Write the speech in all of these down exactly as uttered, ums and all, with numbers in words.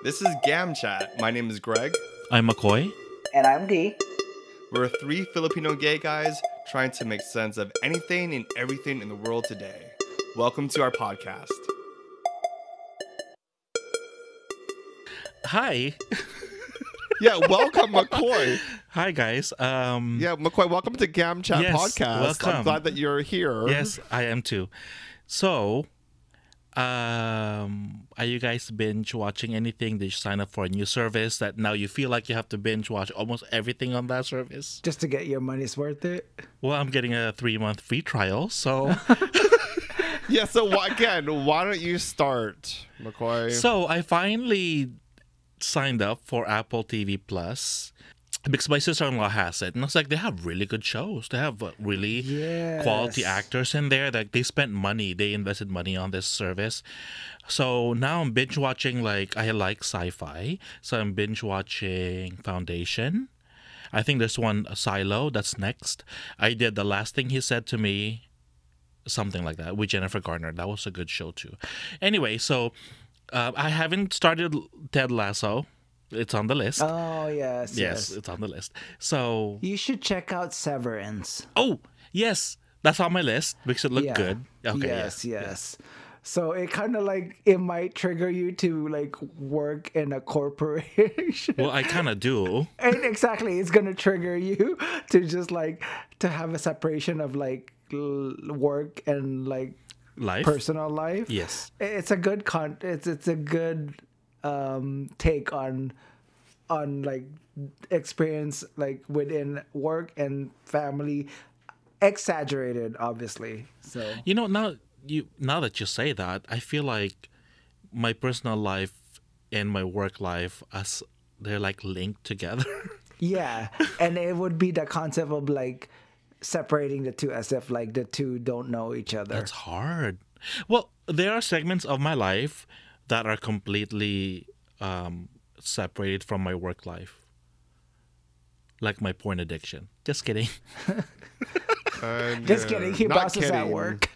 This is Gam Chat. My name is Greg. I'm McCoy. And I'm D. We're three Filipino gay guys trying to make sense of anything and everything in the world today. Welcome to our podcast. Hi. Yeah, welcome, McCoy. Hi, guys. Um, Yeah, McCoy, welcome to Gam Chat Yes, Podcast. welcome. I'm glad that you're here. Yes, I am too. So, um, are you guys binge watching anything? Did you sign up for a new service that now you feel like you have to binge watch almost everything on that service? Just to get your money's worth it. Well, I'm getting a three month free trial, so Yeah, so wh- again, why don't you start, McCoy? so I finally signed up for Apple T V Plus because my sister-in-law has it, and I was like, they have really good shows. They have uh, really Yes. quality actors in there. Like they spent money, they invested money on this service. So now I'm binge watching. Like I like sci-fi, so I'm binge watching Foundation. I think there's one uh, Silo that's next. I did The Last Thing He Said to Me, something like that, with Jennifer Garner. That was a good show too. Anyway, so uh, I haven't started Ted Lasso. It's on the list. Oh, yes, yes, yes. it's on the list. So, You should check out Severance. oh, yes, that's on my list because it looked Yeah. good. Okay, yes, yeah. yes. So it kind of like, it might trigger you to like work in a corporation. Well, I kind of do. And exactly, it's going to trigger you to just like, to have a separation of like l- work and like Life? personal life. Yes. It's a good con. It's it's a good um, take on on like experience like within work and family. Exaggerated, obviously. So You know, now you now that you say that, I feel like my personal life and my work life as they're like linked together. yeah, and it would be the concept of like separating the two as if like the two don't know each other. That's hard. Well, there are segments of my life that are completely um, separated from my work life. Like my porn addiction. Just kidding. And, Just uh, kidding. He not bosses at kidding. work.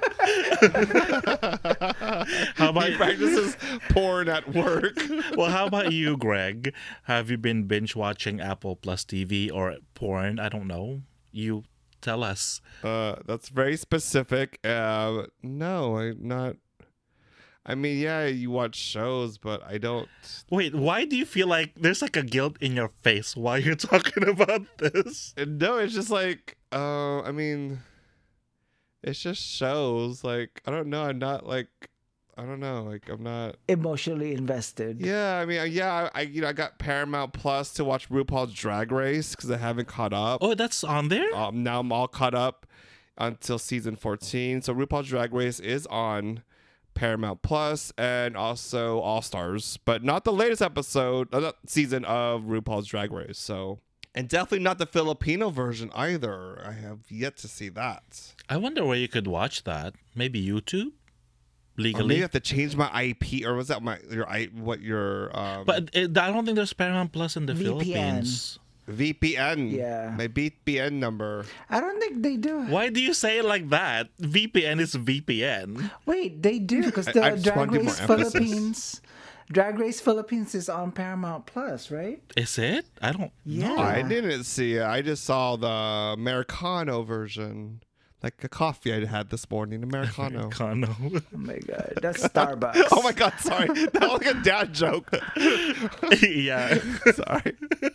How about He practices porn at work. Well, how about you, Greg? Have you been binge watching Apple Plus T V or porn? I don't know. You tell us. Uh, that's very specific. Uh, no, I not. I mean, yeah, you watch shows, but I don't. Wait, why do you feel like there's like a guilt in your face while you're talking about this? No, it's just like, uh, I mean, it's just shows. Like, I don't know. I'm not like, I don't know. Like, I'm not. Emotionally invested. Yeah, I mean, uh, yeah, I you know I got Paramount Plus to watch RuPaul's Drag Race because I haven't caught up. Oh, that's on there? Um, now I'm all caught up until season fourteen. So RuPaul's Drag Race is on Paramount Plus and also All Stars, but not the latest episode, uh, not season of RuPaul's Drag Race. So, and definitely not the Filipino version either. I have yet to see that. I wonder where you could watch that. Maybe YouTube? Or Legally? maybe I have to change my I P, or was that my your I what your um, But it, I don't think there's Paramount Plus in the V P N. Philippines. V P N? Yeah. My V P N number. I don't think they do. Why do you say it like that? V P N is V P N. Wait, they do because I- the I just Drag wanna give Race more emphasis. Philippines, Drag Race Philippines is on Paramount Plus, right? Is it? I don't Yeah. know. I didn't see it. I just saw the Americano version. Like a coffee I had this morning, Americano. Americano. Oh my god, that's Starbucks. Oh my god, sorry. That was like a dad joke. Yeah. Sorry.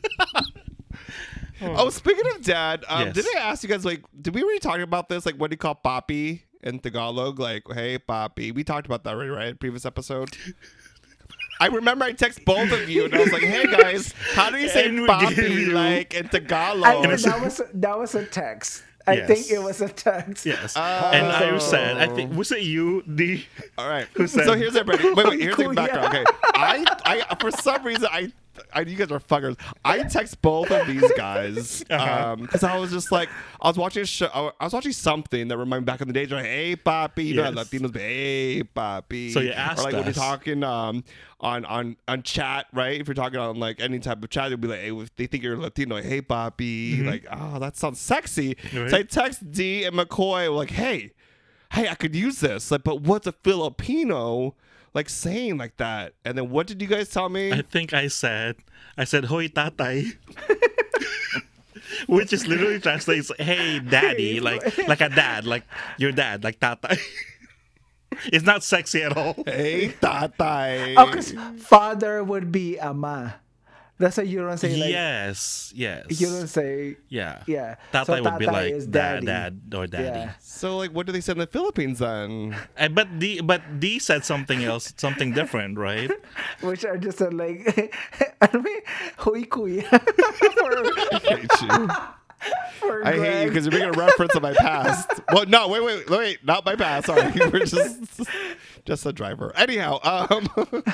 Oh, speaking of dad, um, Yes. did I ask you guys, like, did we already talk about this? Like, what do you call papi in Tagalog? Like, hey, papi. We talked about that already, right? Previous episode. I remember I text both of you and I was like, hey guys, how do you say And we gave papi you- like in Tagalog? I, that was that was a text. I Yes. think it was a text. Yes. Oh. And I said, I think, was it you, D? All right. said- So here's everybody. Wait, wait. Here's the Kuya. background. Okay. I, I, for some reason, I, I, you guys are fuckers. I text both of these guys Uh-huh. um because I was just like, I was watching a show. I was watching something that reminded me back in the days. Like, hey, papi. You know, Yes. Latinos be, hey, papi. So you asked or like when you're us. talking um on on on chat, right? If you're talking on like any type of chat, you'll be like, hey, if they think you're Latino, like, hey, papi. Like, oh, that sounds sexy. Right. So I text D and McCoy like, hey. Hey, I could use this. Like, but what's a Filipino like saying like that. And then what did you guys tell me? I think I said, I said, "Hoy tatay," which is literally translates, "Hey, daddy," like like a dad, like your dad, like tatay. It's not sexy at all. Hey, tatay. Oh, because father would be ama. That's why you don't say like. yes, yes. You don't say. yeah. Yeah. Tatay So would be tatay like is dad, daddy. dad, or daddy. Yeah. So like, what do they say in the Philippines then? Uh, but D, but D said something else, something different, right? Which are just uh, like, ano ba yun? Huy kuya. I hate you. For I hate you Greg. because you're making a reference to my past. Well, no, wait, wait, wait, not my past. Sorry, we're just just a driver. Anyhow, um,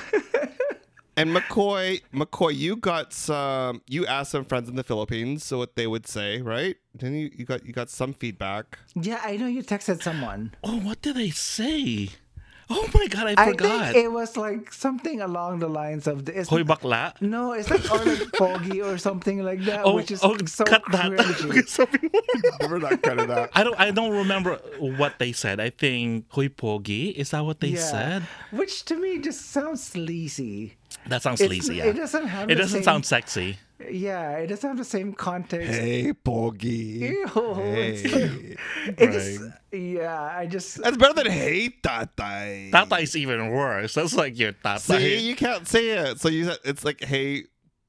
and McCoy, McCoy, you got some. You asked some friends in the Philippines, so what they would say, right? Then you, you got you got some feedback. Yeah, I know you texted someone. Oh, what did they say? Oh my god, I I forgot. think it was like something along the lines of the. It's, Hoy bakla. no, it's like or like foggy or something like that, Oh, which is oh, so cut that. cringy. Some people- We're not cutting that. I don't. I don't remember what they said. I think "hoy pogi." Is that what they Yeah, said? which to me just sounds sleazy. That sounds It's- sleazy. Yeah. It doesn't have. It the doesn't same, sound sexy. Yeah, it doesn't have the same context. Hey, Pogi. Ew, it's like- Hey. it just, yeah, I just. That's better than hey, tatay. Tata is even worse. That's like your tata. See, you can't say it. So you said it's like hey,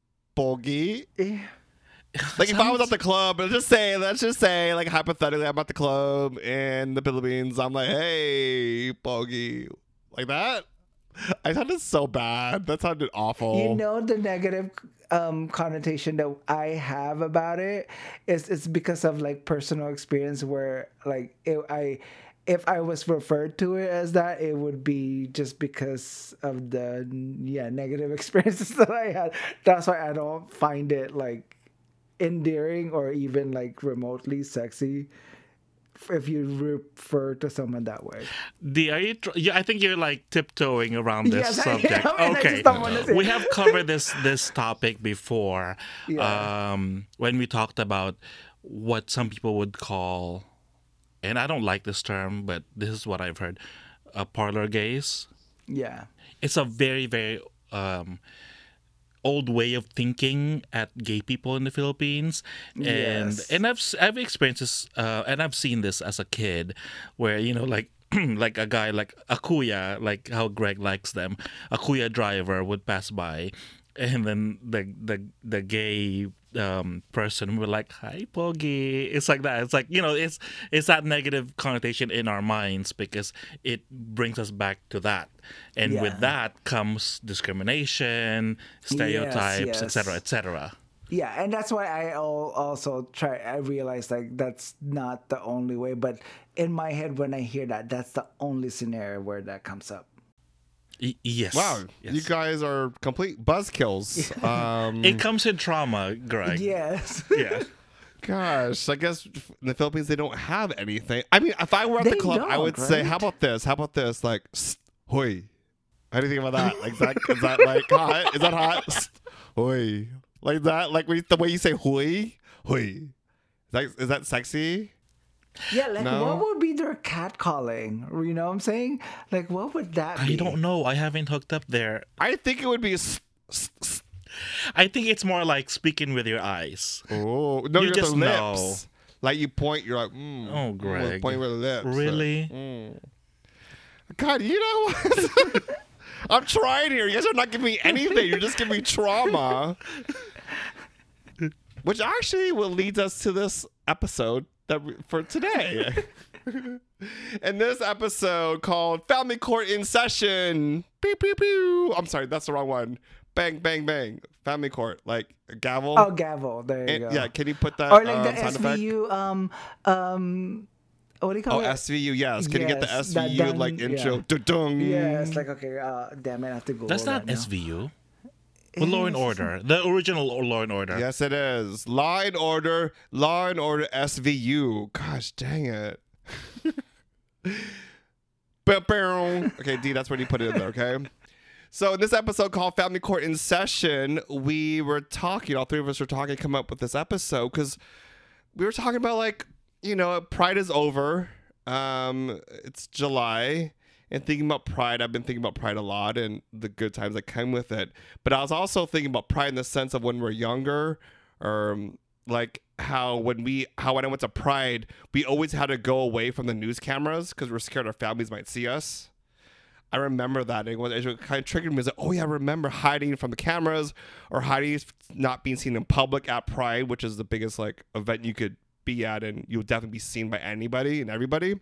Pogi. eh, Like if I was at the club, let's just say, let's just say, like hypothetically, I'm at the club in the Philippines. I'm like, hey, Pogi, like that. I sounded so bad. That sounded awful. You know the negative um, connotation that I have about it is it's because of like personal experience where like it, I if I was referred to it as that, it would be just because of the yeah negative experiences that I had. That's why I don't find it like endearing or even like remotely sexy if you refer to someone that way. D, are you? Tr- yeah, I think you're like tiptoeing around this Yes, I subject. am, and I Okay, just don't wanna say- we have covered this this topic before. Yeah. Um, when we talked about what some people would call, and I don't like this term, but this is what I've heard, uh, parlor gays. Yeah. It's a very very um, old way of thinking at gay people in the Philippines, and Yes. and I've s- I've experienced this, uh, and I've seen this as a kid, where you know like. like a guy like a kuya, like how Greg likes them, a kuya driver would pass by, and then the the the gay um, person would like, "Hi, Pogi." It's like that. It's like you know, it's it's that negative connotation in our minds because it brings us back to that, and Yeah. with that comes discrimination, stereotypes, yes. et cetera, et cetera. Yeah, and that's why I al- also try. I realize like that's not the only way, but in my head when I hear that, that's the only scenario where that comes up. Y- yes. Wow, Yes. you guys are complete buzzkills. Um, It comes in trauma, Greg. Yes. Yeah. Gosh, I guess in the Philippines they don't have anything. I mean, if I were at the They club, I would don't, say, right? "How about this? How about this?" Like, "Sst, hoy." How do you think about that? Like, is that is that like hot? Is that hot? Sst, hoy, like that? Like we, the way you say "hoy," hoy. Is that is that sexy? Yeah, like No. what would be their catcalling? You know what I'm saying? Like what would that be? I don't know. I haven't hooked up there. I think it would be. "Sst, sst, sst." I think it's more like speaking with your eyes. Oh no, You you're just the lips. know. Like you point, you're like, mm, Oh, mm, Greg. point with the lips. Really? Like, mm. God, you know what? I'm trying here. You guys are not giving me anything. You're just giving me trauma. Which actually will lead us to this episode that we, for today. And this episode called Family Court in Session. Pew, pew, pew. I'm sorry, that's the wrong one. Bang, bang, bang. Family Court. Like a gavel. Oh, gavel. There you And- go. yeah, can you put that Or like um, the sound S effect? V U. Um. Um. What do you call Oh, it? S V U, yes. Can you get the Yes, that S V U done- like intro? yeah. Dun-dun. Yeah, it's like okay. Uh, damn it, I have to go. That's not now. S V U. With Law and Yes. Order. The original Law and Order. Yes, it is. Law and Order, Law and Order S V U. Gosh, dang it. Ba-bow. Okay, D, that's when you put it in there, okay? So in this episode called Family Court in Session, we were talking, all three of us were talking, come up with this episode because we were talking about like, you know, Pride is over. Um, it's July. And thinking about Pride, I've been thinking about Pride a lot and the good times that come with it. But I was also thinking about Pride in the sense of when we're younger, or um, like how when we how when I went to Pride, we always had to go away from the news cameras because we're scared our families might see us. I remember that. It, was, it kind of triggered me. It was like, oh yeah, I remember hiding from the cameras or hiding, not being seen in public at Pride, which is the biggest like event you could be at, and you'll definitely be seen by anybody and everybody.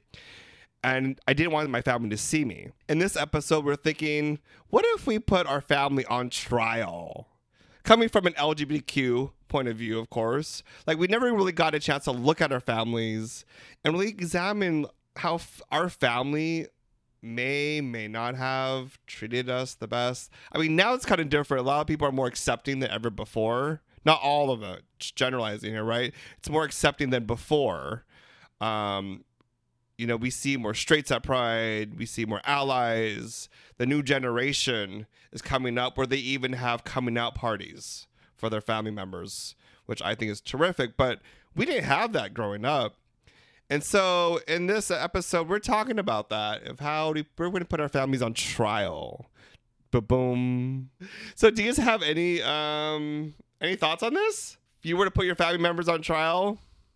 And I didn't want my family to see me. In this episode, we're thinking, what if we put our family on trial? Coming from an L G B T Q point of view, of course. Like, we never really got a chance to look at our families and really examine how f- our family may, may not have treated us the best. I mean, now it's kind of different. A lot of people are more accepting than ever before. Not all of it, just generalizing here, right? It's more accepting than before. Um... You know, we see more straights at Pride. We see more allies. The new generation is coming up where they even have coming out parties for their family members, which I think is terrific. But we didn't have that growing up. And so in this episode, we're talking about that, of how we're going to put our families on trial. Ba-boom. So do you guys have any, um, any thoughts on this? If you were to put your family members on trial,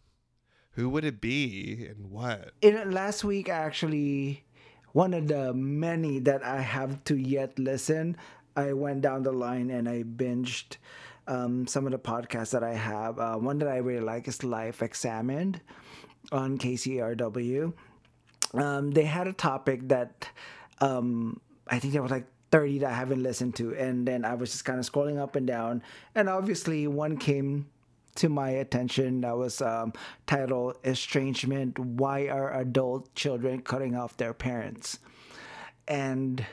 who would it be and what? In last week, actually, one of the many that I have to yet listen, I went down the line and I binged um, some of the podcasts that I have. Uh, one that I really like is Life Examined on K C R W. Um, they had a topic that um, I think there was like thirty that I haven't listened to. And then I was just kind of scrolling up and down. And obviously one came to my attention that was um, titled Estrangement, Why Are Adult Children Cutting Off Their Parents? And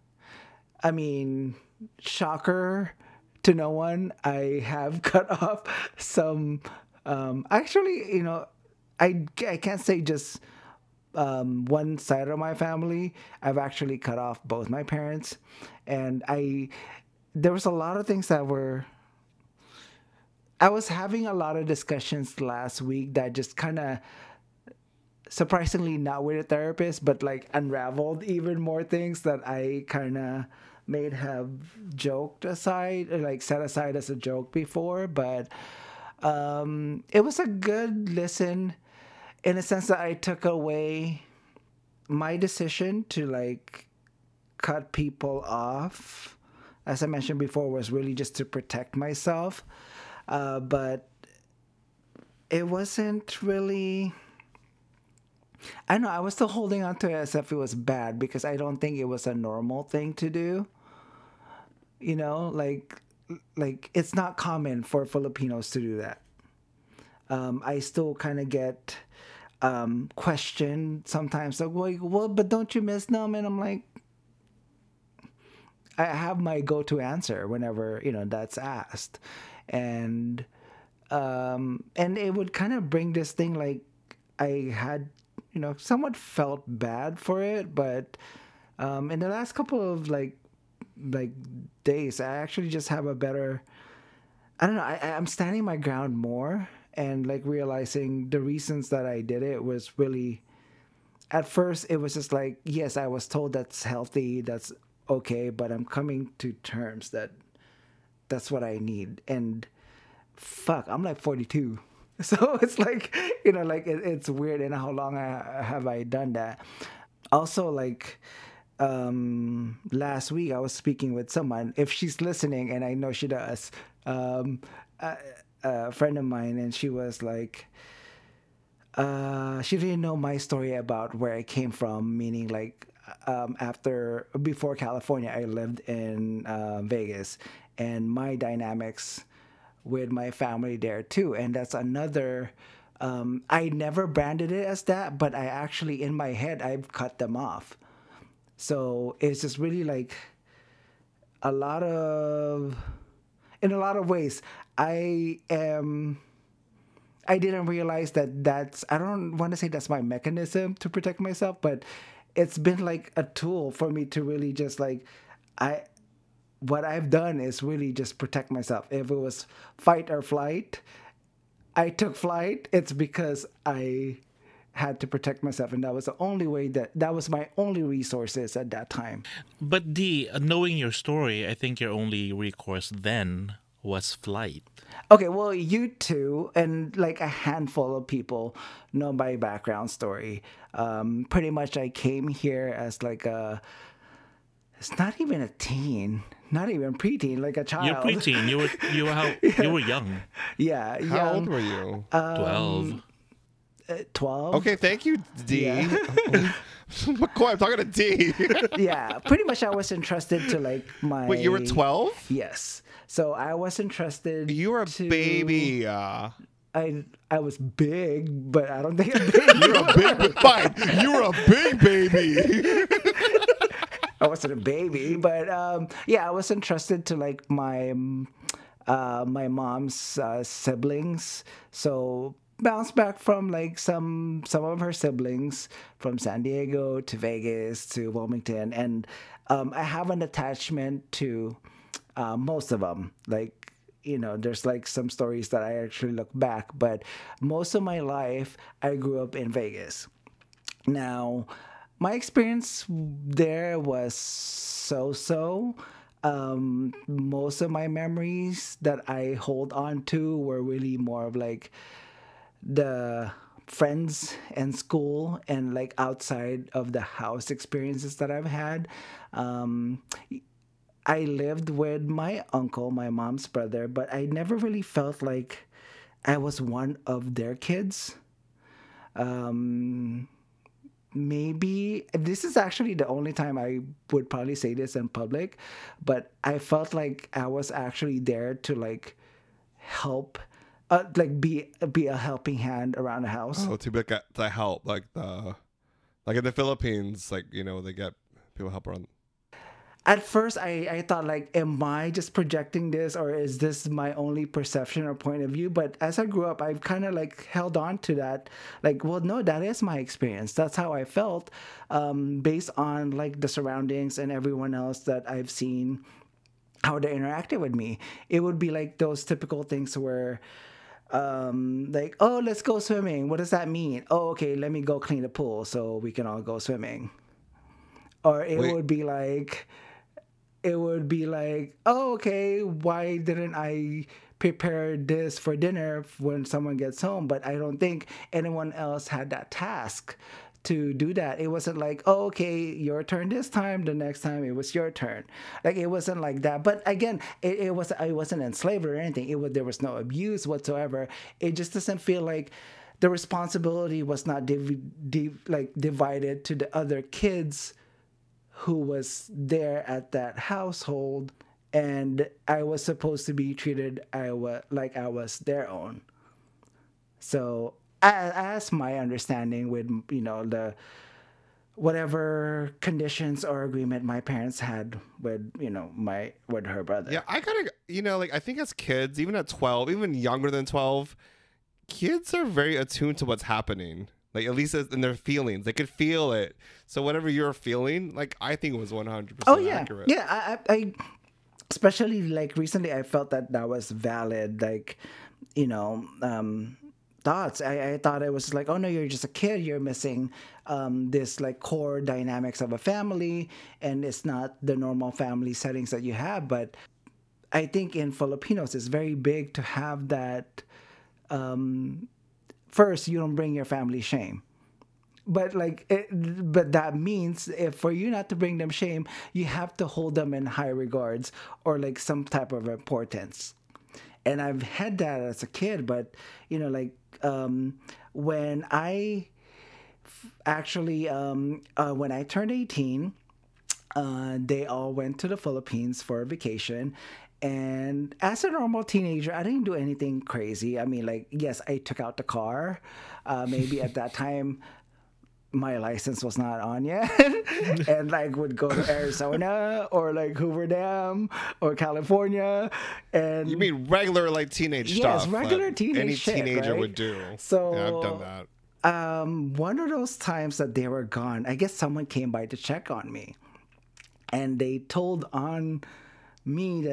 I mean, shocker to no one, I have cut off some um, actually, you know, I, I can't say just um, one side of my family. I've actually cut off both my parents, and I there was a lot of things that were I was having a lot of discussions last week that just kind of, surprisingly not with a therapist, but like unraveled even more things that I kind of may have joked aside, or like set aside as a joke before. But um, it was a good listen in a sense that I took away my decision to like cut people off, as I mentioned before, was really just to protect myself. Uh, but it wasn't really, I don't know, I was still holding on to it as if it was bad because I don't think it was a normal thing to do. You know, like, like it's not common for Filipinos to do that. Um, I still kind of get um, questioned sometimes, like, well, well, but don't you miss them? And I'm like, I have my go-to answer whenever, you know, that's asked. And um, and it would kind of bring this thing like I had, you know, somewhat felt bad for it, but um, in the last couple of like like days, I actually just have a better, I don't know, I, I'm standing my ground more and like realizing the reasons that I did it was really, at first it was just like, yes, I was told that's healthy, that's okay, but I'm coming to terms that that's what I need. And fuck, I'm like forty-two. So it's like, you know, like it, it's weird. And how long I, have I done that? Also, like um, last week I was speaking with someone, if she's listening, and I know she does, um, a, a friend of mine, and she was like, uh, she didn't know my story about where I came from, meaning like um, after, before California, I lived in uh, Vegas. And my dynamics with my family there too. And that's another, um, I never branded it as that, but I actually, in my head, I've cut them off. So it's just really like a lot of, in a lot of ways, I am, I didn't realize that that's, I don't want to say that's my mechanism to protect myself, but it's been like a tool for me to really just like, I, what I've done is really just protect myself. If it was fight or flight, I took flight. It's because I had to protect myself, and that was the only way that that was my only resources at that time. But D, knowing your story, I think your only recourse then was flight. Okay, well, you two and like a handful of people know my background story. Um, pretty much, I came here as like a. It's not even a teen, not even preteen, like a child. You're preteen. You were you were how you were young. Yeah, How young, old were you? Twelve. uh, twelve. Okay, thank you, D. Yeah. McCoy, I'm talking to D. Yeah, pretty much I was entrusted to like my. Wait, you were twelve? Yes. So I was entrusted. You were a to, baby. Uh, I I was big, but I don't think I'm big. you're a big. Fine. You were a big baby. I wasn't a baby, but um, yeah, I was entrusted to like my um, uh, my mom's uh, siblings. So bounced back from like some some of her siblings from San Diego to Vegas to Wilmington, and um, I have an attachment to uh, most of them. Like, you know, there's like some stories that I actually look back, but most of my life I grew up in Vegas. Now, my experience there was so-so. Um, most of my memories that I hold on to were really more of like the friends and school and like outside of the house experiences that I've had. Um, I lived with my uncle, my mom's brother, but I never really felt like I was one of their kids. Um, maybe this is actually the only time I would probably say this in public, but I felt like I was actually there to like help, uh, like be be a helping hand around the house. Oh, to be like a, to help, like the, like in the Philippines, like you know they get people help around. At first, I, I thought like, am I just projecting this, or is this my only perception or point of view? But as I grew up, I've kind of like held on to that. Like, well, no, that is my experience. That's how I felt, um, based on like the surroundings and everyone else that I've seen, how they interacted with me. It would be like those typical things where, um, like, oh, let's go swimming. What does that mean? Oh, okay, let me go clean the pool so we can all go swimming. Or it Wait. would be like, it would be like, oh, okay, why didn't I prepare this for dinner when someone gets home? But I don't think anyone else had that task to do that. It wasn't like, oh, okay, your turn this time. The next time it was your turn. Like it wasn't like that. But again, it, it was I wasn't enslaved or anything. It was there was no abuse whatsoever. It just doesn't feel like the responsibility was not div- div- like divided to the other kids who was there at that household, and I was supposed to be treated I was like I was their own. So as, as my understanding with you know the whatever conditions or agreement my parents had with you know my with her brother. Yeah, I kind of, you know, like I think as kids, even at twelve, even younger than twelve, kids are very attuned to what's happening. Like at least in their feelings, they could feel it. So whatever you're feeling, like I think it was one hundred percent Oh yeah, accurate. yeah. I, I, I, especially like recently, I felt that that was valid. Like, you know, um, thoughts. I, I thought it was like, oh no, you're just a kid. You're missing um, this like core dynamics of a family, and it's not the normal family settings that you have. But I think in Filipinos, it's very big to have that. Um, first, you don't bring your family shame. But like, it, but that means if for you not to bring them shame, you have to hold them in high regards or like some type of importance. And I've had that as a kid, but you know, like um, when I f- actually um, uh, when I turned eighteen, uh, they all went to the Philippines for a vacation. And as a normal teenager, I didn't do anything crazy. I mean, like, yes, I took out the car. Uh, maybe at that time, my license was not on yet. And, like, would go to Arizona or, like, Hoover Dam or California. And You mean regular like teenage Yes, stuff? regular like teenage any shit, teenager right? would do. So- yeah, I've done that. um, one of those times that they were gone, I guess someone came by to check on me. And they told on me that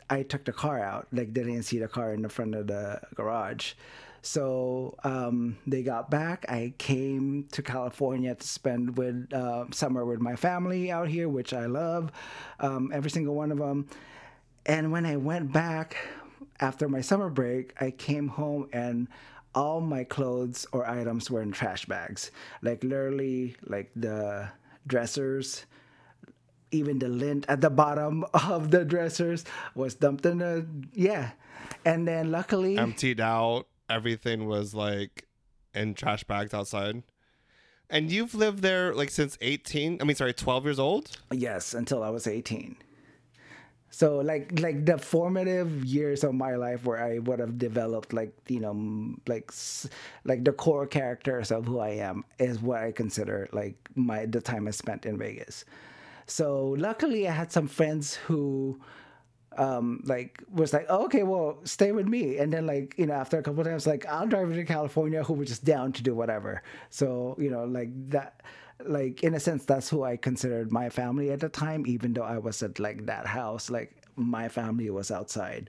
I took the car out. Like they didn't see the car in the front of the garage. So um, they got back. I came to California to spend with uh, summer with my family out here, which I love, um, every single one of them. And when I went back after my summer break, I came home and all my clothes or items were in trash bags. Like literally, like the dressers, even the lint at the bottom of the dressers was dumped in the, yeah. And then luckily... Emptied out. Everything was like in trash bags outside. And you've lived there like since eighteen, I mean, sorry, twelve years old? Yes, until I was eighteen. So like like the formative years of my life where I would have developed like, you know, like like the core characters of who I am is what I consider like my the time I spent in Vegas. So luckily I had some friends who um like was like, oh, okay, well, stay with me. And then like, you know, after a couple of times, like, I'll drive you to California, who were just down to do whatever. So, you know, like that, like in a sense, that's who I considered my family at the time, even though I was at like that house, like my family was outside.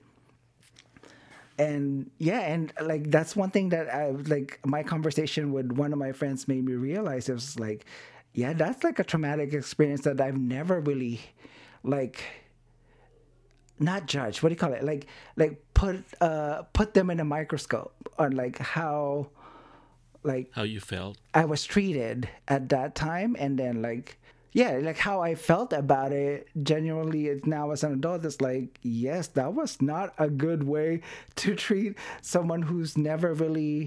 And yeah, and like that's one thing that I like my conversation with one of my friends made me realize. It was like, yeah, that's like a traumatic experience that I've never really like not judged. What do you call it? Like like put uh put them in a microscope on like how like How you felt. I was treated at that time, and then like yeah, like how I felt about it genuinely now as an adult is like, yes, that was not a good way to treat someone who's never really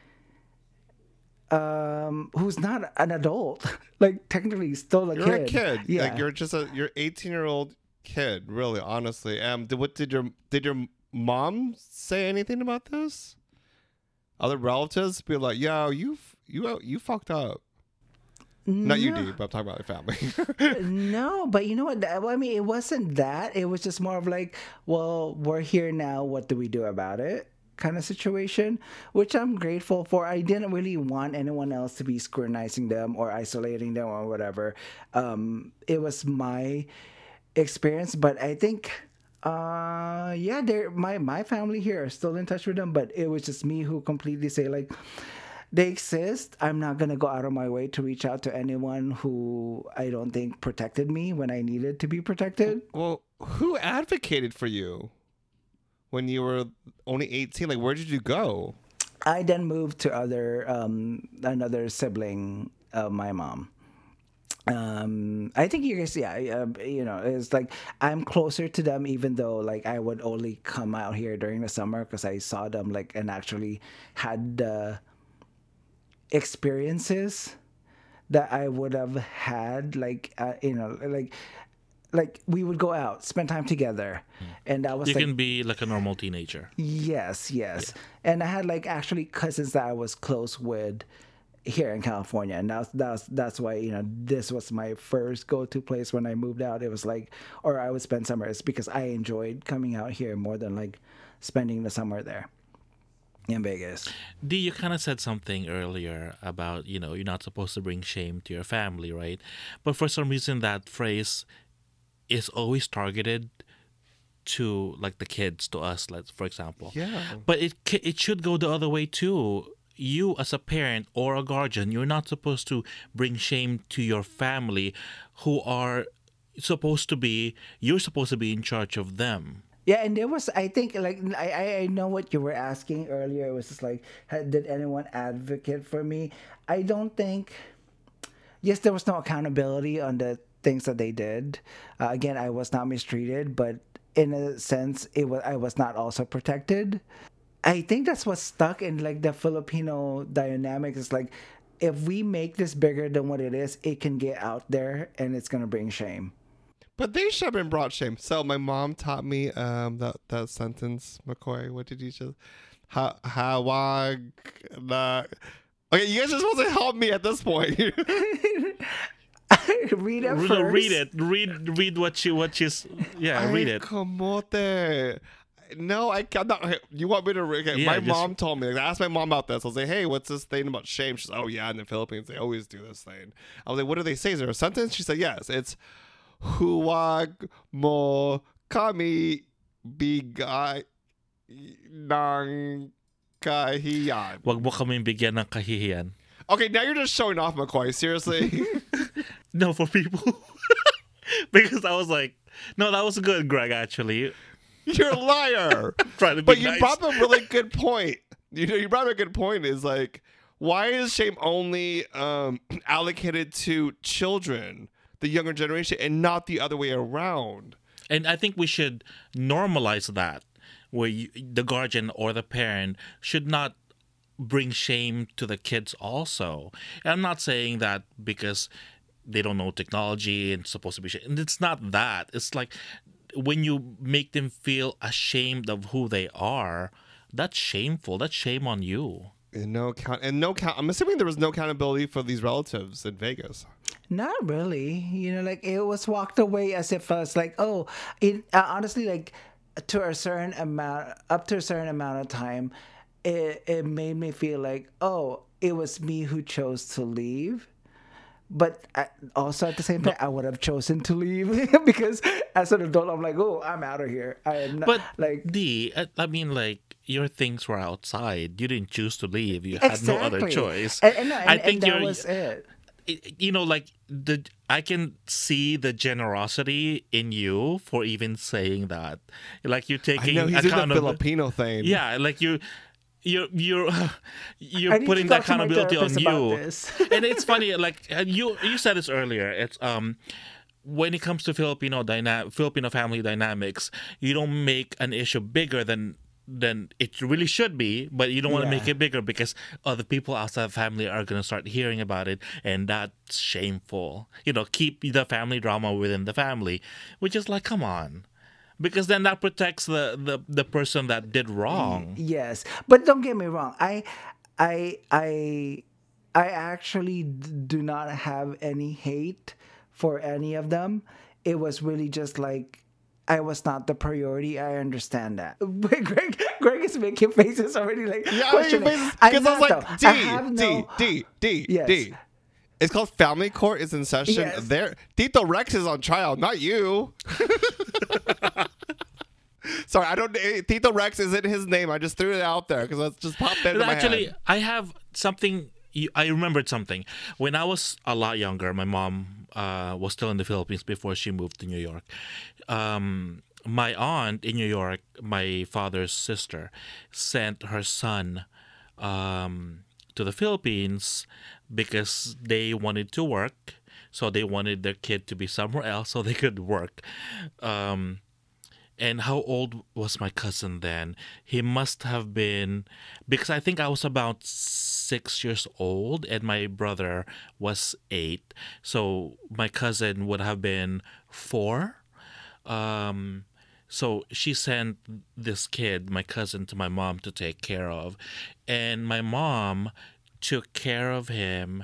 um who's not an adult. Like technically still a You're kid. a kid. Yeah. Like you're just a you're eighteen year old kid, really, honestly. Um did, what did your did your mom say anything about this? Other relatives be like, yo, you you you fucked up. Not you, D, but I'm talking about your family. No, but you know what? Well, I mean, it wasn't that. It was just more of like, well, we're here now. What do we do about it? Kind of situation, which I'm grateful for. I didn't really want anyone else to be scrutinizing them or isolating them or whatever. Um, it was my experience, but I think, uh, yeah, they're my my family here are still in touch with them. But it was just me who completely say like, they exist. I'm not going to go out of my way to reach out to anyone who I don't think protected me when I needed to be protected. Well, who advocated for you when you were only eighteen? Like, where did you go? I then moved to other um, another sibling of my mom. Um, I think you guys, yeah, uh, you know, it's like I'm closer to them, even though like I would only come out here during the summer because I saw them like and actually had the experiences that I would have had, like uh, you know, like like we would go out, spend time together, and that was You like, can be like a normal teenager. yes, yes, and I had like actually cousins that I was close with here in California, and that's that's that's why, you know, this was my first go-to place when I moved out. It was like, or I would spend summers because I enjoyed coming out here more than like spending the summer there in Vegas. D, you kind of said something earlier about, you know, you're not supposed to bring shame to your family, right? But for some reason, that phrase is always targeted to like the kids, to us, like for example. Yeah. But it ca- it should go the other way too. You as a parent or a guardian, you're not supposed to bring shame to your family, who are supposed to be, you're supposed to be in charge of them. Yeah, and there was, I think, like, I, I- I know what you were asking earlier. It was just like, had, did anyone advocate for me? I don't think, yes, there was no accountability on the things that they did. Uh, again, I was not mistreated, but in a sense, it was I was not also protected. I think that's what's stuck in, like, the Filipino dynamic. Is like, if we make this bigger than what it is, it can get out there and it's going to bring shame. But they should have been brought shame. So my mom taught me um that that sentence, McCoy. What did you just? Ha hawag na. Okay, you guys are supposed to help me at this point. Read it Read, first. read it. Read read what you what you s- yeah, read Ay, it. kamote. No, I cannot. Okay, you want me to read? Okay, Yeah, my just- mom told me. Like, I asked my mom about this. I was like, "Hey, what's this thing about shame?" She's, "Oh yeah, in the Philippines they always do this thing." I was like, "What do they say? Is there a sentence?" She said, "Yes, it's huwag mo kami bigay ng kahiyan. Wag mo kaming bigyan ng kahihiyan. Okay, now you're just showing off, McCoy. Seriously. No, for people. Because I was like, no, that was good, Greg, actually. You're a liar. Trying to be But you nice. brought up a really good point. You know, you brought up a good point is like, why is shame only um, allocated to children, the younger generation, and not the other way around? And I think we should normalize that, where you, the guardian or the parent should not bring shame to the kids also. And I'm not saying that because they don't know technology and it's supposed to be shame. And it's not that. It's like when you make them feel ashamed of who they are, that's shameful. That's shame on you. And no count, and no count. I'm assuming there was no accountability for these relatives in Vegas. Not really. You know, like it was walked away as if I was like, oh, it uh, honestly, like to a certain amount, up to a certain amount of time, it it made me feel like, oh, it was me who chose to leave. But I, also at the same time, I would have chosen to leave because as an adult, I'm like, oh, I'm out of here. I am not But like D, I, I mean, like your things were outside. You didn't choose to leave. You had no other exactly. choice. And, and, and, I think and that you're. was it. it- you know, like the I can see the generosity in you for even saying that. Like you're I taking know he's doing account the of Filipino thing. yeah, like you. You're you're I you're need putting to that talk to my accountability on therapist about you, this. and it's funny. Like uh, you you said this earlier. It's um when it comes to Filipino dyna- Filipino family dynamics, you don't make an issue bigger than than it really should be, but you don't want to Yeah. make it bigger because other people outside the family are going to start hearing about it, and that's shameful. You know, keep the family drama within the family, which is like, come on. Because then that protects the, the, the person that did wrong. Yes, but don't get me wrong. I, I, I, I actually d- do not have any hate for any of them. It was really just like I was not the priority. I understand that. But Greg, Greg is making faces already, like Yeah, questioning. because I'm I was not, like, though. D, I have D, no- D, D, Yes. D. It's called Family Court is in session. Yes. There, Tito Rex is on trial, not you. Sorry, I don't. eh, Tito Rex isn't his name. I just threw it out there because that's just popped into But my actually, head. I have something. you- I remembered something. When I was a lot younger, my mom uh, was still in the Philippines before she moved to New York. Um, my aunt in New York, my father's sister, sent her son um, to the Philippines because they wanted to work. So they wanted their kid to be somewhere else so they could work. Um, and how old was my cousin then? He must have been, because I think I was about six years old and my brother was eight. So my cousin would have been four. Um, so she sent this kid, my cousin, to my mom to take care of. And my mom took care of him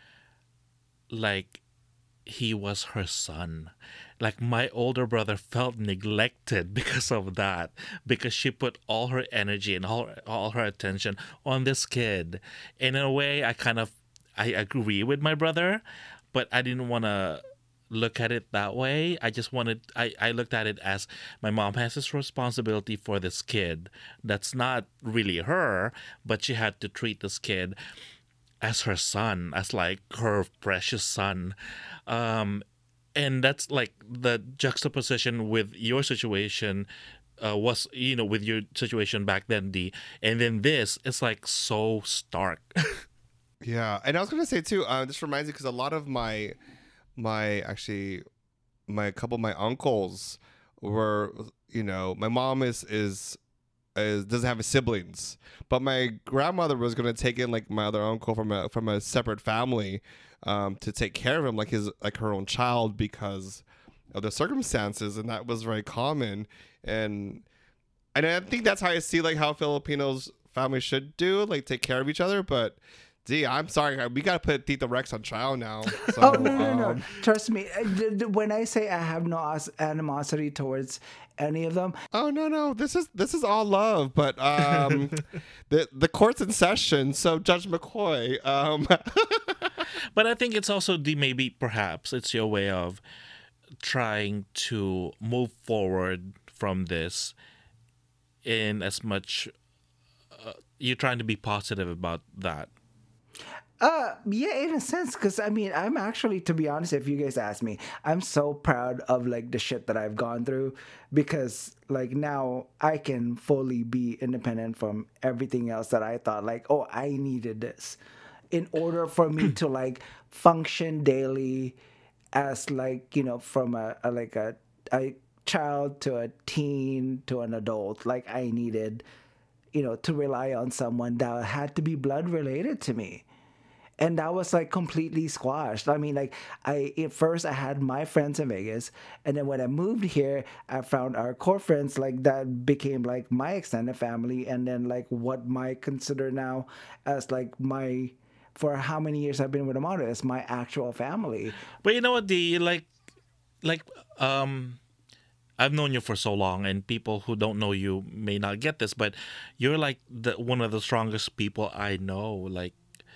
like he was her son. Like my older brother felt neglected because of that, because she put all her energy and all, all her attention on this kid. And in a way, I kind of I agree with my brother, but I didn't want to look at it that way. I just wanted I, I looked at it as my mom has this responsibility for this kid that's not really her, but she had to treat this kid as her son, as like her precious son. Um, and that's like the juxtaposition with your situation uh, was, you know, with your situation back then, D. And then this, it's like so stark. Yeah, and I was gonna say too. Uh, this reminds me because a lot of my, my actually, my couple of my uncles were, you know, my mom is is. Is, doesn't have siblings, but my grandmother was gonna take in like my other uncle from a from a separate family, um, to take care of him like his like her own child because of the circumstances, and that was very common. And and I think that's how I see like how Filipinos families should do, like take care of each other. But Gee, I'm sorry, we gotta put Tito Rex on trial now. So, Oh no, no, no! um, Trust me. uh, th- th- When I say I have no os- animosity towards any of them, Oh no, no, this is this is all love, but um, the the court's in session, so Judge McCoy, um, But I think it's also the maybe perhaps it's your way of trying to move forward from this, and in as much. Uh, you're trying to be positive about that. Uh, yeah, in a sense, because I mean, I'm actually, to be honest, if you guys ask me, I'm so proud of like the shit that I've gone through, because like now I can fully be independent from everything else that I thought like, oh, I needed this in order for me to like function daily as like, you know, from a, a like a, a child to a teen to an adult. Like I needed, you know, to rely on someone that had to be blood related to me. And that was like completely squashed. I mean, like I at first I had my friends in Vegas, and then when I moved here, I found our core friends like that became like my extended family, and then like what I consider now as like my, for how many years I've been with Amado, as my actual family. But you know what? The like, like um. I've known you for so long, and people who don't know you may not get this, but you're like the one of the strongest people I know. Like,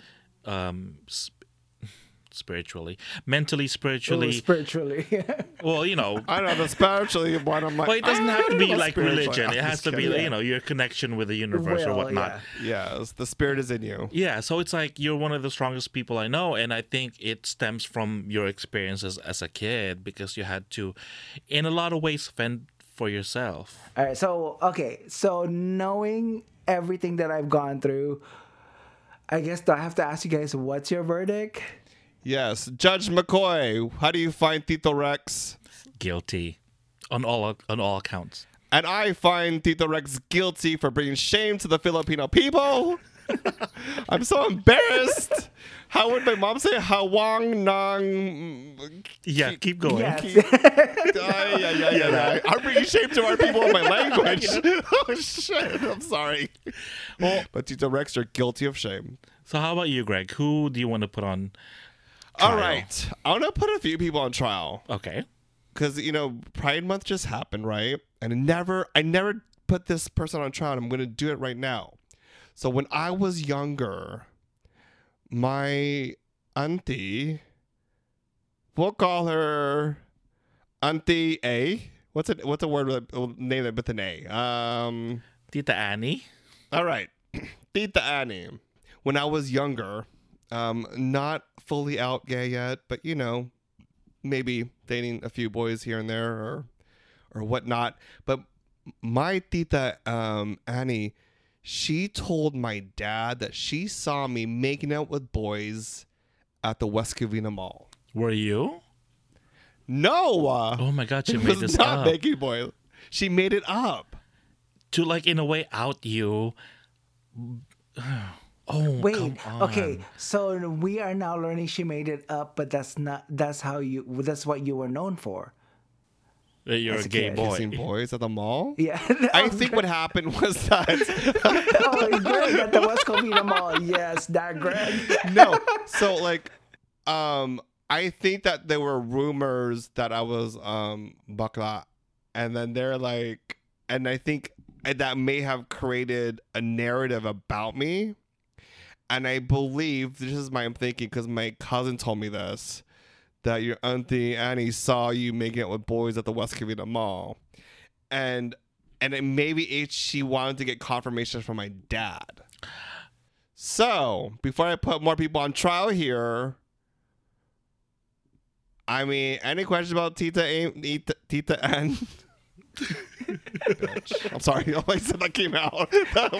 um, sp- spiritually, mentally, spiritually, Ooh, spiritually. well, you know. I don't know, the spiritually one of my. Well, it doesn't have to be like spiritually. religion. It I'm has just to be, kidding. you know, your connection with the universe or Well, whatnot. yeah. Yes, the spirit is in you. Yeah, so it's like you're one of the strongest people I know, and I think it stems from your experiences as a kid, because you had to, in a lot of ways, fend for yourself. All right, so okay, so knowing everything that I've gone through, I guess I have to ask you guys, what's your verdict? Yes, Judge McCoy, how do you find Tito Rex? Guilty, on all on all accounts. And I find Tito Rex guilty for bringing shame to the Filipino people. I'm so embarrassed. How would my mom say? Hawang nang. Yeah, keep going. Yes. Ay, ay, ay, ay, ay. I'm bringing shame to our people in my language. Oh shit! I'm sorry. Well, But Tito Rex, you're guilty of shame. so how about you, Greg? Who do you want to put on All trial? right, I want to put a few people on trial Okay. because you know Pride Month just happened, right? And I never, I never put this person on trial. And I'm going to do it right now. So when I was younger, my auntie, we'll call her Auntie A. What's it? What's a word with we'll name it with an A? Um. Tita Annie. All right, Tita Annie. When I was younger, um, not fully out gay yet, but you know, maybe dating a few boys here and there or or whatnot. But my Tita um, Annie, she told my dad that she saw me making out with boys at the West Covina Mall. Were you? No, uh, Oh my God, she it made was this not up. making boy. She made it up. To like in a way out you. Oh, Wait, come on. okay, so we are now learning she made it up, but that's not, that's how you, that's what you were known for. That you're As a a gay kid. boy. Kissing boys at the mall. Yeah. I think what happened was that Oh, Greg at the West Covina Mall. Yes, that Greg. no. So like, um, I think that there were rumors that I was um bakla, and then they're like, and I think that may have created a narrative about me, and I believe this is my thinking because my cousin told me this, that your auntie Annie saw you making out with boys at the West Covina Mall, and and it maybe it, she wanted to get confirmation from my dad. So before I put more people on trial here, I mean, any questions about Tita A- Tita, Tita Ann? Bitch. I'm sorry, I said that came out.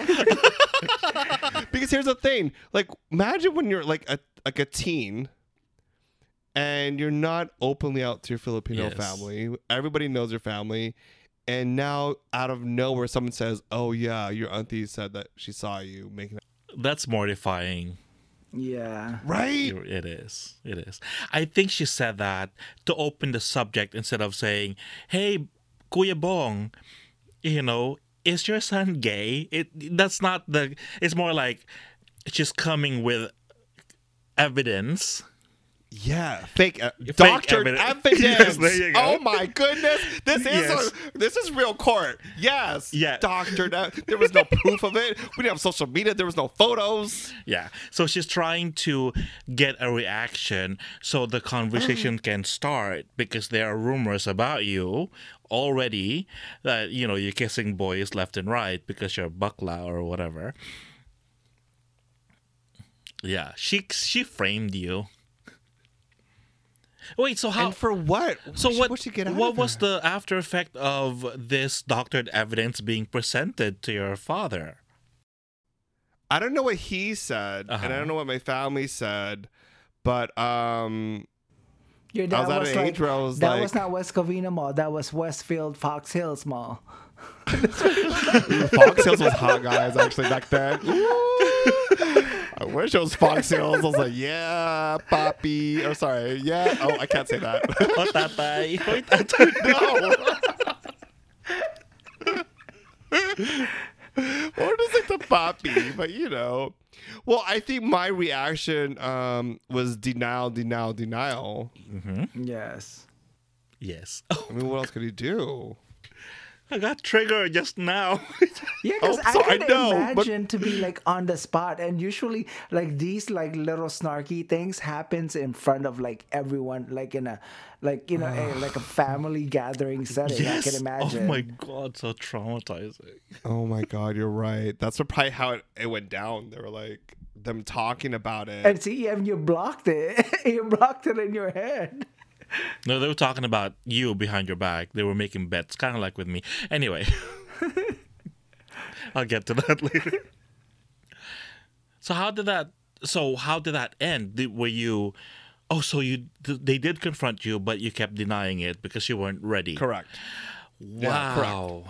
Because here's the thing: like, imagine when you're like a like a teen, and you're not openly out to your Filipino Yes. family. Everybody knows your family, and now out of nowhere, someone says, "Oh yeah, your auntie said that she saw you making." That's mortifying. Yeah. Right? It is. It is. I think she said that to open the subject instead of saying, "Hey, Kuya Bong, you know, is your son gay?" It that's not the. It's more like she's coming with evidence Yeah, fake uh, Fake doctored evidence. evidence. Yes, there you go. Oh my goodness, this is Yes. a, this is real court. Yes, Yeah. doctored. Uh, there was no proof of it. We didn't have social media. There was no photos. Yeah. So she's trying to get a reaction so the conversation can start because there are rumors about you already that, you know, you're kissing boys left and right because you're bakla or whatever. Yeah. She she framed you. Wait, so how And for what? so What what What she get out what of was her? the after effect of this doctored evidence being presented to your father? I don't know what he said, and I Uh-huh. don't know what my family said, but um, Your I dad was at was an like, age where I was that like, was not West Covina Mall. That was Westfield Fox Hills Mall. Fox Hills was hot, guys. Actually, back then. Ooh. I wish it was Fox Hills. I was like, yeah, papi. Or sorry, yeah. Oh, I can't say that. Oh, tatay. Oy, tatay. No. Or just like the papi, but you know. Well, I think my reaction um, was denial, denial, denial. Yes. Yes. I mean, what else could he do? I got triggered just now. Yeah, because Oh, I so I could know, but- imagine to be like on the spot, and usually like these like little snarky things happens in front of like everyone, like in a like you know a, like a family gathering setting. I can imagine. Oh my god, so traumatizing. Oh my God, you're right. That's what probably how it, it went down. They were like them talking about it. And see, and you blocked it. You blocked it in your head. No, they were talking about you behind your back. They were making bets, kind of like with me. Anyway, I'll get to that later. So how did that? So how did that end? Did, were you? Oh, so you? They did confront you, but you kept denying it because you weren't ready. Correct. Yeah, correct.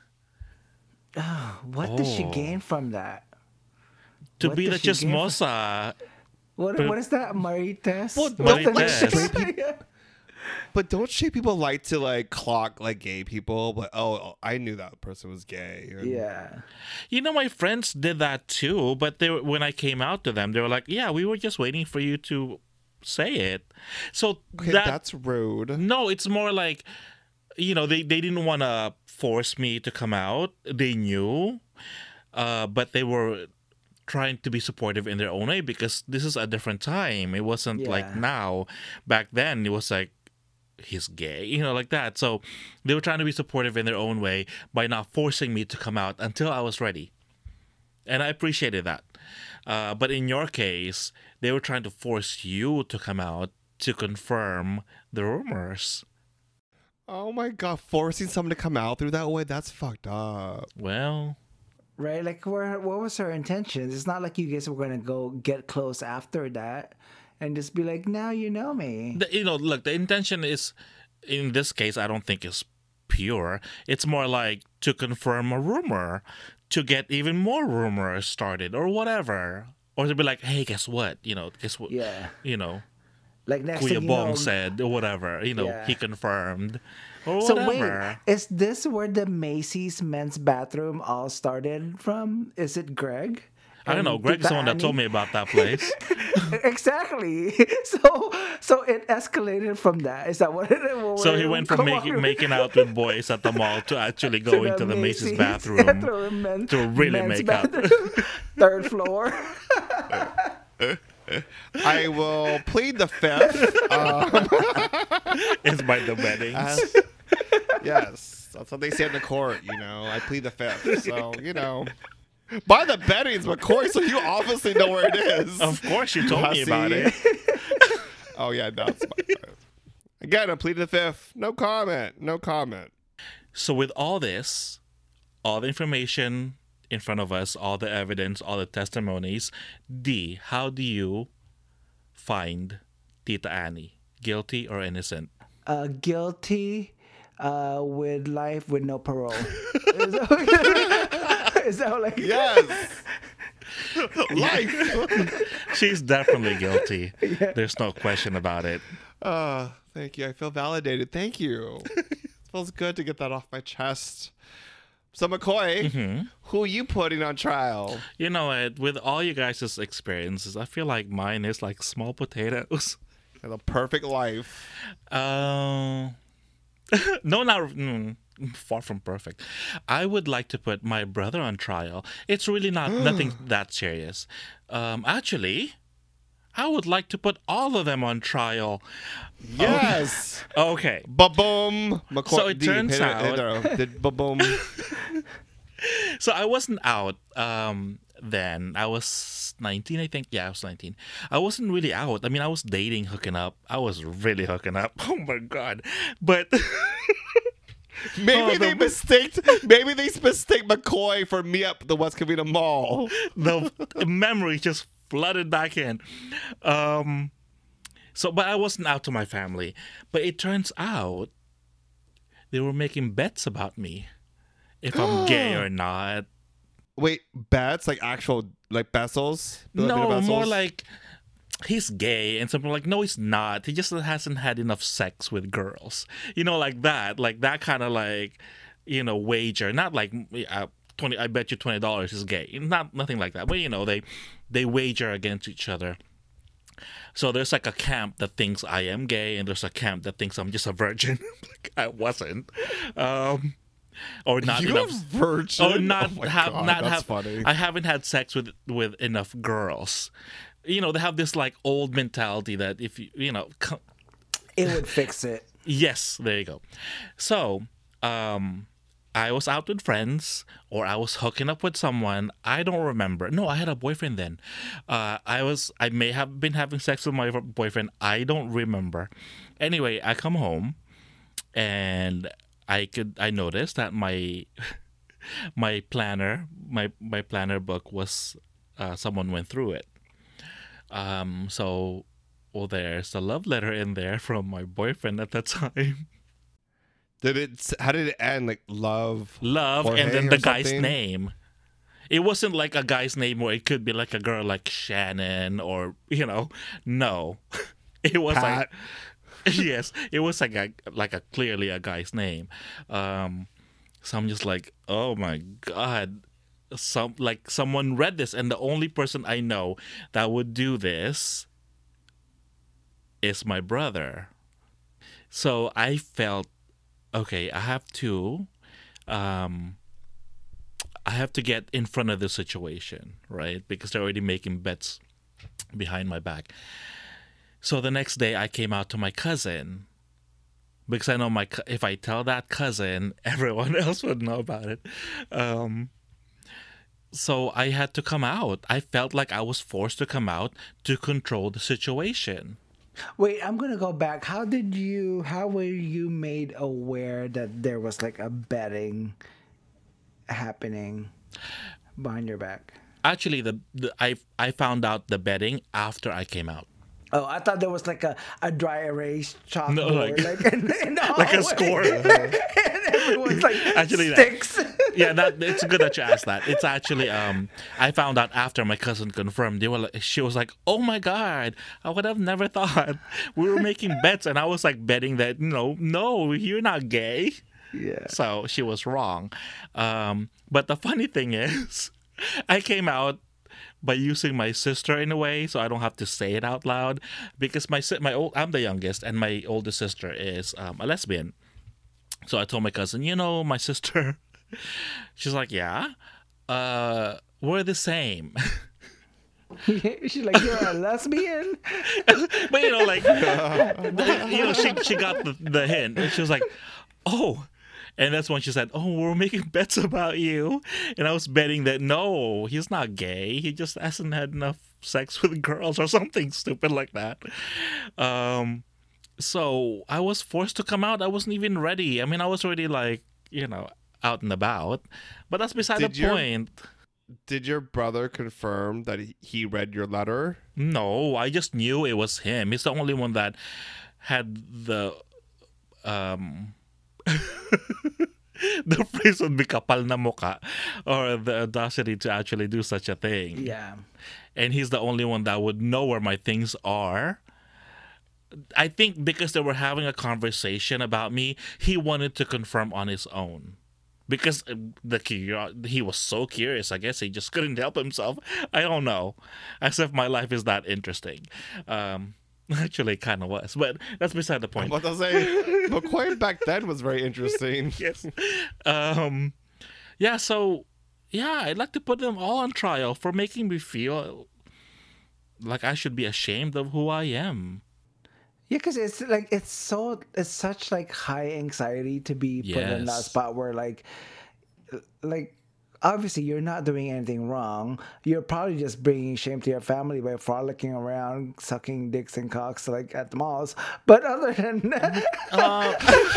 Wow. What did she Oh. gain from that? To What be the did she gain from- chismosa. What But- what is that? Marites? Well, What's the Marites. name? Straight Yeah. But don't straight people like to like clock like gay people? But oh, I knew that person was gay. And- Yeah. You know, my friends did that too, but they were, when I came out to them, they were like, "Yeah, we were just waiting for you to say it." So Okay, that that's rude. no, it's more like, you know, they, they didn't want to force me to come out. They knew, uh, but they were trying to be supportive in their own way because this is a different time. It wasn't like Yeah. now. Back then, it was like, he's gay, you know, like that. So they were trying to be supportive in their own way by not forcing me to come out until I was ready. And I appreciated that. Uh, but in your case, they were trying to force you to come out to confirm the rumors. Oh my God, forcing someone to come out through that way, that's fucked up. Well, Right? Like, where, what was her intentions? It's not like you guys were going to go get close after that and just be like, now you know me. the, you know, look, the intention is, in this case, I don't think is pure. It's more like to confirm a rumor, to get even more rumors started or whatever. Or to be like, hey, guess what? You know, guess what? Yeah. You know, Like, next Kuya thing you Bong know, said or whatever. You know, Yeah. he confirmed or So whatever. wait, is this where the Macy's men's bathroom all started from? Is it Greg? I don't know. And Greg's the one that Tita told me Annie? about that place. Exactly. So so it escalated from that. Is that what it what So it- he went from come making on. making out with boys at the mall to actually To going to the Macy's bathroom. men- to really men's make out. bathroom. Third floor. I will plead the fifth. Um, It's by the weddings. as- yes, that's what they say in the court. You know, I plead the fifth. So you know, by the beddings, McCoy. So you obviously know where it is. Of course, you told me Hussy. about it. Oh yeah, no. It's my Again, I plead the fifth. No comment. No comment. So with all this, all the information in front of us, all the evidence, all the testimonies, D, how do you find Tita Annie? Guilty or innocent? Uh, guilty uh, with life with no parole. Is that, is that like Yes. Life. She's definitely guilty. There's no question about it. Uh, thank you. I feel validated. Thank you. It feels good to get that off my chest. So McCoy, who are you putting on trial? You know what? With all you guys' experiences, I feel like mine is like small potatoes. The perfect life. Uh, no, not mm, far from perfect. I would like to put my brother on trial. It's really not nothing that serious. Um, actually, I would like to put all of them on trial. Yes. Okay. Ba-boom. McCoy- So it D, turns hit it, out- hit it. Did ba-boom. So I wasn't out um, then. I was nineteen, I think. Yeah, I was nineteen. I wasn't really out. I mean, I was dating, hooking up. I was really hooking up. Oh my God. But Maybe Oh, they the- mistaked. Maybe they mistake McCoy for me up the West Covina Mall. the memory just flooded back in. Um, so, but I wasn't out to my family. But it turns out they were making bets about me. If I'm gay or not. Wait, bets like actual like bezels? Filipino No, more bezels? like he's gay, and some are like, no, he's not. He just hasn't had enough sex with girls. You know, like that, like that kind of like, you know, wager. Not like uh, twenty. I bet you twenty dollars is gay. Not nothing like that. But you know, they they wager against each other. So there's like a camp that thinks I am gay, and there's a camp that thinks I'm just a virgin. Like I wasn't. Um, or not You enough. a virgin? Or not oh my have God, not that's have. funny. I haven't had sex with with enough girls. You know, they have this like old mentality that if you you know, co- It would fix it. yes, there you go. So, um, I was out with friends, or I was hooking up with someone. I don't remember. No, I had a boyfriend then. Uh, I was. I may have been having sex with my boyfriend. I don't remember. Anyway, I come home, and I could. I noticed that my my planner, my my planner book was. Uh, someone went through it. Um. So, well, there's a love letter in there from my boyfriend at the time. Did it? How did it end? Like love, Love, Jorge and then or the guy's something? name. It wasn't like a guy's name where it could be like a girl like Shannon or you know, no, it was Pat. like yes, it was like a like a clearly a guy's name. Um, so I'm just like, oh my God, some like someone read this, and the only person I know that would do this is my brother. So I felt okay. I have to. Um, I have to get in front of the situation, right? Because they're already making bets behind my back. So the next day, I came out to my cousin because I know my cou- if I tell that cousin, everyone else would know about it. Um, so I had to come out. I felt like I was forced to come out to control the situation. Wait, I'm gonna go back. How did you? How were you made aware that there was like a betting happening behind your back? Actually, the, the I I found out the betting after I came out. Oh, I thought there was like a, a dry erase chalkboard, No, like- like, in, in the Like a hallway. score. And everyone's like Actually, that- sticks. Yeah, that it's good that you asked that. It's actually um I found out after my cousin confirmed. They were like, she was like, "Oh my God, I would have never thought we were making bets," and I was like betting that no, no, you're not gay. Yeah. So she was wrong. Um, but the funny thing is, I came out by using my sister in a way, so I don't have to say it out loud because my si- my old I'm the youngest, and my oldest sister is um, a lesbian. So I told my cousin, you know, my sister. She's like, yeah, uh, we're the same. She's like, you're a lesbian? But you know, like, the- you know, she she got the, the hint, and she was like, oh. And that's when she said, "Oh, we're making bets about you," and I was betting that no, he's not gay. He just hasn't had enough sex with girls or something stupid like that. Um, so I was forced to come out. I wasn't even ready. I mean, I was already like, you know, out and about. But that's beside Did the your- point. Did your brother confirm that he- he read your letter? No, I just knew it was him. He's the only one that had the um the phrase would be kapal na muka, or the audacity to actually do such a thing. Yeah. And he's the only one that would know where my things are. I think because they were having a conversation about me, he wanted to confirm on his own. Because uh, the curio- he was so curious, I guess he just couldn't help himself. I don't know. As if my life is that interesting. Um, Actually, it kind of was, but that's beside the point. What I say, McCoy back then was very interesting. Yes. Um, yeah. So, yeah, I'd like to put them all on trial for making me feel like I should be ashamed of who I am. Yeah, because it's like it's so it's such like high anxiety to be put in that Yes. spot where like like obviously you're not doing anything wrong. You're probably just bringing shame to your family by frolicking around, sucking dicks and cocks like at the malls. But other than that, Uh,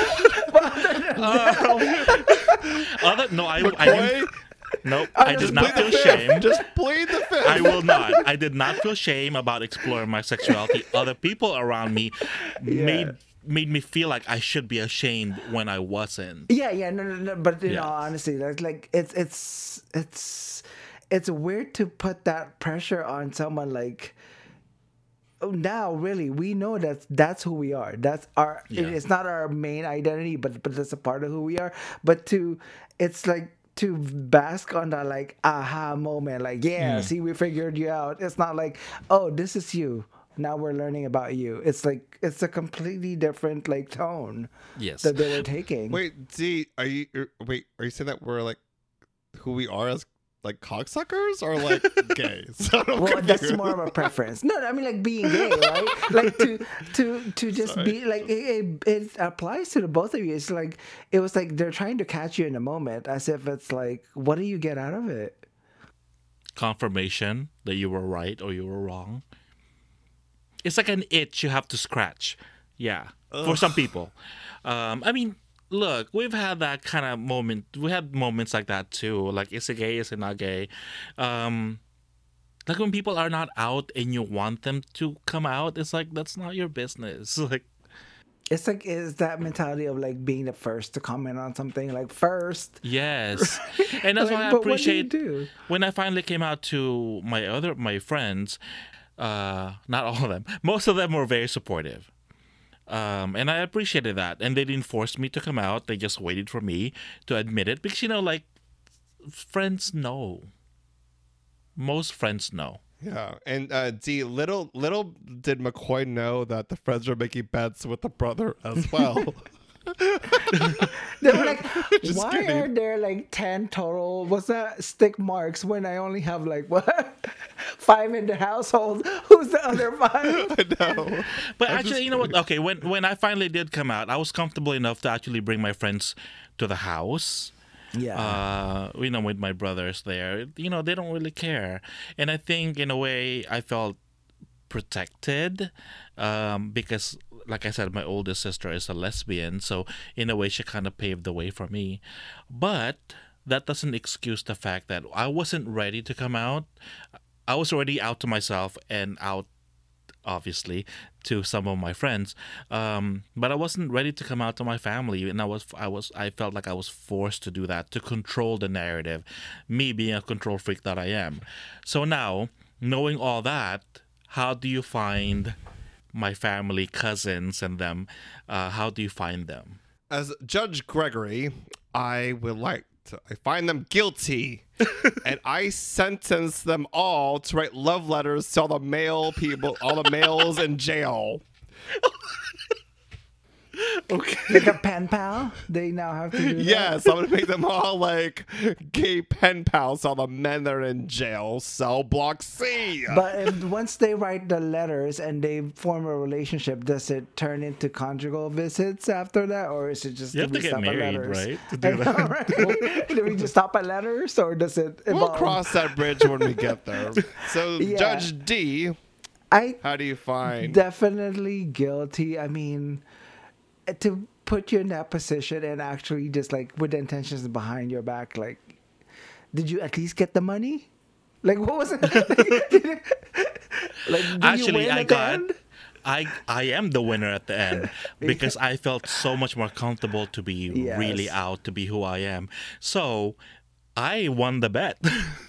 other no, I, I didn't. McCoy, Nope, I did not feel shame. just plead the fifth. I will not. I did not feel shame about exploring my sexuality. Other people around me made made me feel like I should be ashamed when I wasn't. yeah, yeah, no, no, no. But you Yes. know, honestly, like like it's it's it's it's weird to put that pressure on someone like. Oh, now really we know that that's who we are, that's our Yeah. it's not our main identity, but but that's a part of who we are. But to it's like to bask on that like aha moment, like yeah, Mm. see, we figured you out. It's not like, oh, this is you, now we're learning about you. It's like it's a completely different like tone Yes. that they were taking. Wait, D, are you are- wait? Are you saying that we're like who we are as like cocksuckers or like gays? I'm Well, that's confused. more of a preference. No, I mean like being gay, right? Like to to to just Sorry. be like it, it, it applies to the both of you. It's like it was like they're trying to catch you in a moment, as if it's like, what do you get out of it? Confirmation that you were right or you were wrong. It's like an itch you have to scratch. Yeah, for some people. Um, I mean, look, we've had that kind of moment. We had moments like that too. Like, is it gay? Is it not gay? Um, like when people are not out and you want them to come out, it's like that's not your business. Like, It's like is that mentality of like being the first to comment on something, like first. yes, and that's Like, why I but what do you appreciate do? when I finally came out to my other my friends. Uh, not all of them. Most of them were very supportive. Um, and I appreciated that. And they didn't force me to come out. They just waited for me to admit it. Because, you know, like, friends know. Most friends know. Yeah, and uh, D, little little did McCoy know that the friends were making bets with the brother as well. They were like, Just why kidding. are there like ten total? What's that stick marks when I only have like what five in the household? Who's the other five? I know. But I'm actually, just you know what? Okay, when, when I finally did come out, I was comfortable enough to actually bring my friends to the house. Yeah. uh, you know, with my brothers there, you know, they don't really care. And I think in a way I felt protected um, because, like I said, my oldest sister is a lesbian. So in a way, she kind of paved the way for me. But that doesn't excuse the fact that I wasn't ready to come out. I was already out to myself and out, obviously, to some of my friends, um, but I wasn't ready to come out to my family, and I was, I was, I felt like I was forced to do that to control the narrative, me being a control freak that I am. So now, knowing all that, how do you find my family, cousins, and them? Uh, how do you find them? As Judge Gregory, I would like to, I find them guilty, and I sentence them all to write love letters to all the male people, all the males in jail. Okay. Like a pen pal? They now have to do that? Yes, I'm gonna make them all like gay pen pals. All the men that are in jail, cell block C. But if, once they write the letters and they form a relationship, does it turn into conjugal visits after that, or is it just You do have to we get stop at married, letters? right, to I do know, that. right? Do we just stop at letters, or does it We'll evolve? cross that bridge when we get there. So, Yeah. Judge D, I how do you find? definitely guilty. I mean, to put you in that position and actually just like with the intentions behind your back, like, did you at least get the money? Like, what was it? Like, did you Actually, win I at the got. end? I I am the winner at the end because I felt so much more comfortable to be Yes. really out, to be who I am. So I won the bet.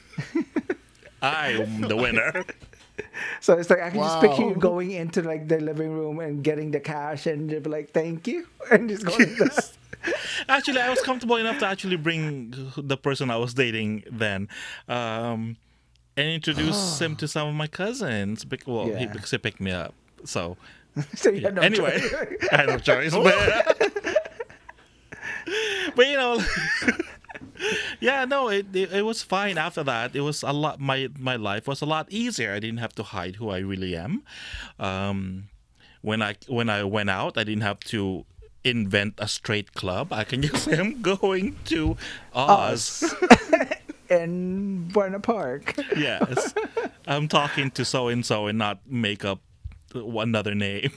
I am the winner. So it's like I can just picture you Wow. going into like the living room and getting the cash and just be like, "Thank you," and just going. Like that. Actually, I was comfortable enough to actually bring the person I was dating then, um, and introduce him to some of my cousins. bec- Well, he, Yeah. because he picked me up. So So you had no anyway, choice. I had no choice. But, but you know, yeah, no, it, it it was fine after that. It was a lot. My my life was a lot easier. I didn't have to hide who I really am. Um, when I when I went out, I didn't have to invent a straight club. I can just say I'm going to Oz. Us. In Buena Park. Yes, I'm talking to so and so and not make up another name.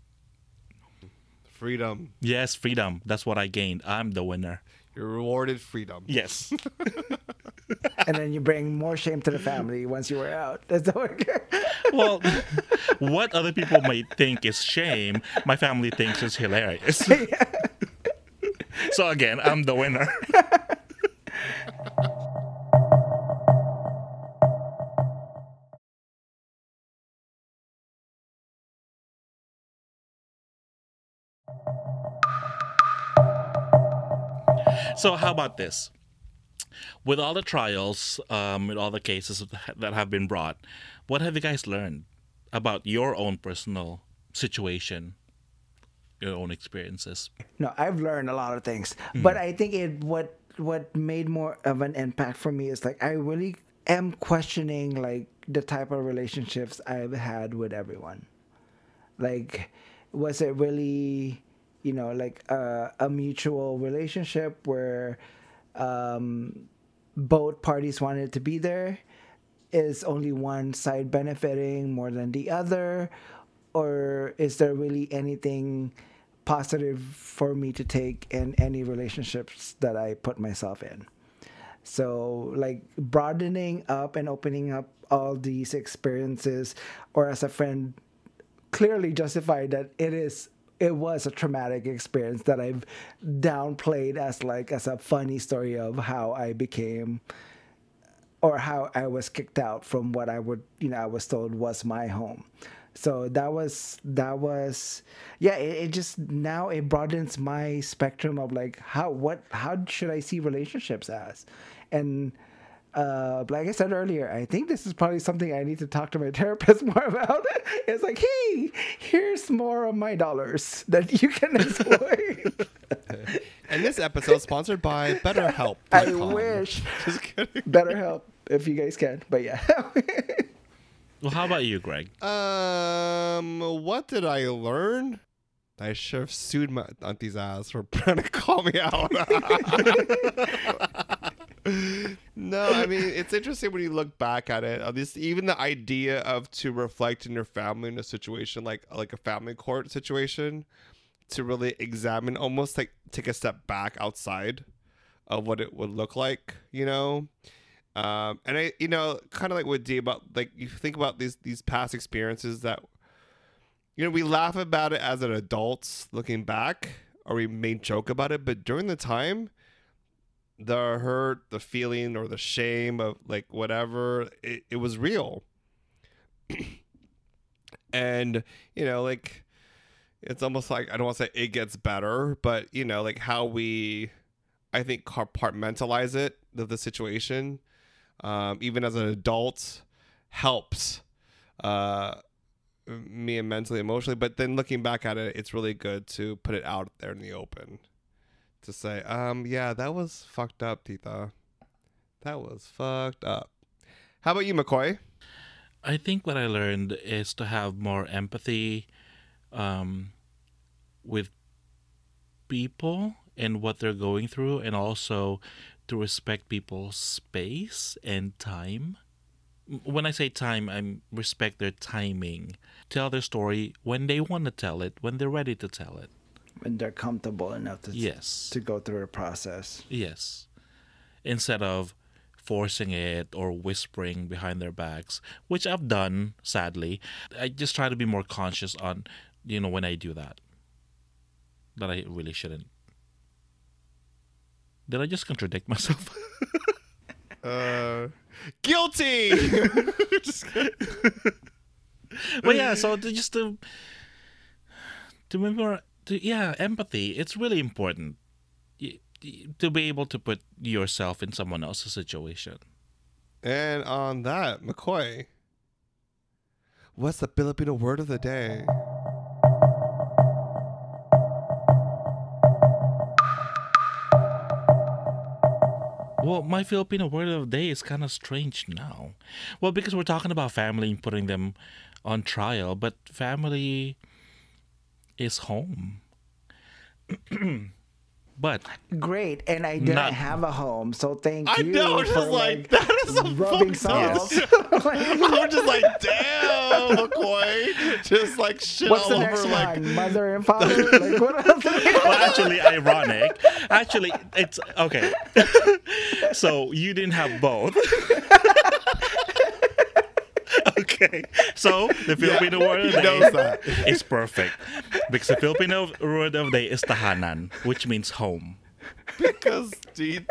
Freedom. Yes, freedom. That's what I gained. I'm the winner. You're rewarded freedom. Yes. And then you bring more shame to the family once you were out. That's the work. Well, what other people might think is shame, my family thinks is hilarious. So again, I'm the winner. So how about this? With all the trials, um, with all the cases that have been brought, what have you guys learned about your own personal situation, your own experiences? No, I've learned a lot of things, but I think it what what made more of an impact for me is like I really am questioning like the type of relationships I've had with everyone. Like, was it really, you know, like a, a mutual relationship where um, both parties wanted to be there? Is only one side benefiting more than the other? Or is there really anything positive for me to take in any relationships that I put myself in? So, like, broadening up and opening up all these experiences, or as a friend clearly justified that it is it was a traumatic experience that I've downplayed as like as a funny story of how I became or how I was kicked out from what I would, you know, I was told was my home. So that was that was yeah, it, it just now it broadens my spectrum of like how what how should I see relationships as? And uh, like I said earlier, I think this is probably something I need to talk to my therapist more about. It's like, hey, here's more of my dollars that you can exploit. And this episode is sponsored by BetterHelp. I wish. Just kidding. BetterHelp, if you guys can. But yeah. Well, how about you, Greg? Um, what did I learn? I should have sued my auntie's ass for trying to call me out. No, I mean, it's interesting when you look back at it. Uh, this, even the idea of to reflect in your family in a situation like like a family court situation, to really examine, almost like take a step back outside of what it would look like, you know. Um, and I, you know, kind of like with D about like you think about these these past experiences that, you know, we laugh about it as an adults looking back, or we may joke about it, but during the time, the hurt, the feeling, or the shame of like whatever, it, it was real. And, you know, like, it's almost like, I don't want to say it gets better, but, you know, like how we, I think, compartmentalize it, the, the situation, um, even as an adult, helps uh, me mentally, emotionally. But then looking back at it, it's really good to put it out there in the open. To say, um, yeah, that was fucked up, Tita. That was fucked up. How about you, McCoy? I think what I learned is to have more empathy um, with people and what they're going through, and also to respect people's space and time. When I say time, I respect their timing. Tell their story when they want to tell it, when they're ready to tell it. When they're comfortable enough to Yes. to go through the process. Yes. Instead of forcing it or whispering behind their backs, which I've done, sadly. I just try to be more conscious on, you know, when I do that. That I really shouldn't. Did I just contradict myself? Uh, guilty! Just kidding. But yeah, so to, just to, to be more, to, yeah, empathy. It's really important y- y- to be able to put yourself in someone else's situation. And on that, McCoy, What's the Filipino word of the day? Well, my Filipino word of the day is kind of strange now. Well, because we're talking about family and putting them on trial, but family is home. But Great, and I didn't Not- have a home, so thank I you know, for just like, that is a rubbing fucked up. salt. I'm just like, damn, McCoy. Just like shit What's all the over. next Like, one? Mother and father? Like what else? well, actually, ironic. Actually, it's okay. So you didn't have both. Okay, so the Filipino word of the he knows day that. is perfect because the Filipino word of the day is tahanan, which means home. Because, dude.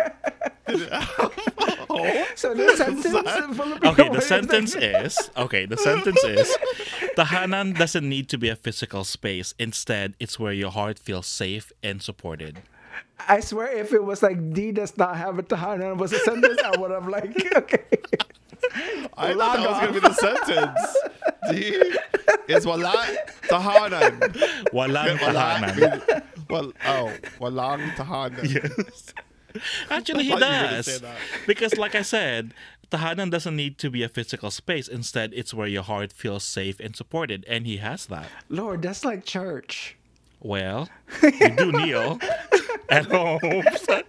Oh, So the sentence in Filipino Okay, word the of sentence is okay. The sentence is tahanan doesn't need to be a physical space. Instead, it's where your heart feels safe and supported. I swear, if it was like D does not have a tahanan was a sentence, I would have like okay. I thought that was going to be the sentence. D is wala tahanan. Walang Wala tahanan. means- well, oh, walang tahanan. Yes. Actually, he I thought you were gonna say does. that. Because, like I said, tahanan doesn't need to be a physical space. Instead, it's where your heart feels safe and supported. And he has that. Lord, that's like church. Well, you do kneel at home.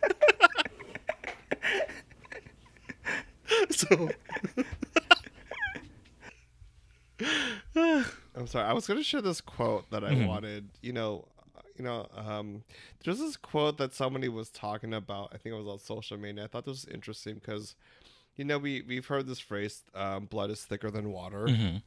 So, I'm sorry. I was going to share this quote that I wanted. You know, you know, um, there's this quote that somebody was talking about. I think it was on social media. I thought this was interesting because, you know, we we've heard this phrase, um, "Blood is thicker than water," mhm.